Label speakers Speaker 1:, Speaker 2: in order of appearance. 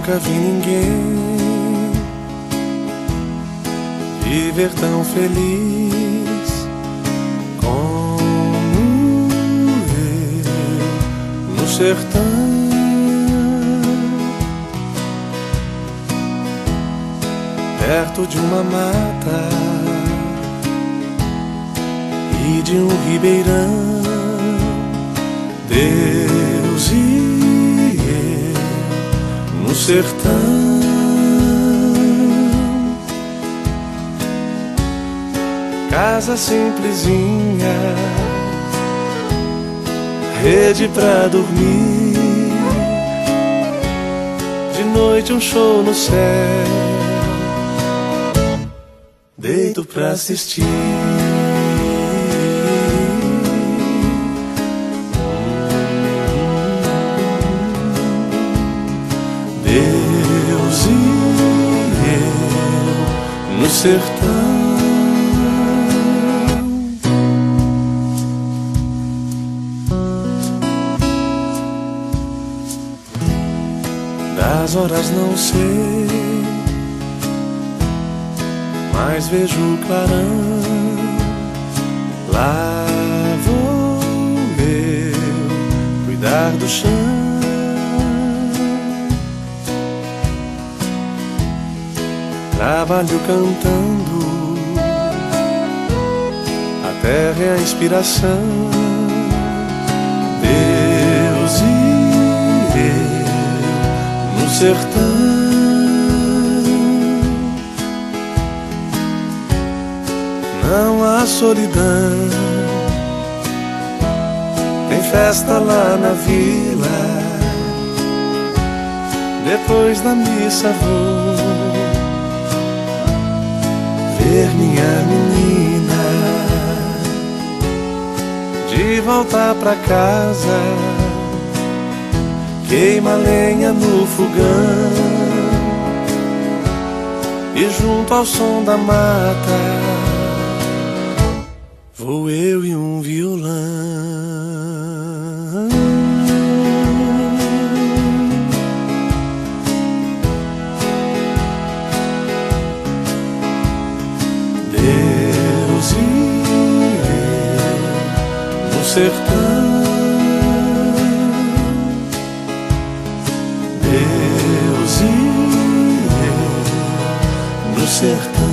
Speaker 1: Nunca vi ninguém viver tão feliz como eu no sertão. Perto de uma mata e de um ribeirão, Deus e eu no sertão. Casa simplesinha, rede pra dormir, de noite um show no céu, deito pra assistir. Deus e eu no sertão. Das horas não sei, mas vejo o clarão. Lá vou eu cuidar do chão. Trabalho cantando, a terra é a inspiração. Deus e eu no sertão. Não há solidão, tem festa lá na vila. Depois da missa vou ver minha menina. De volta pra casa, queima lenha no fogão, e junto ao som da mata vou eu e um violão. Deus e eu no sertão. Deus e eu no sertão.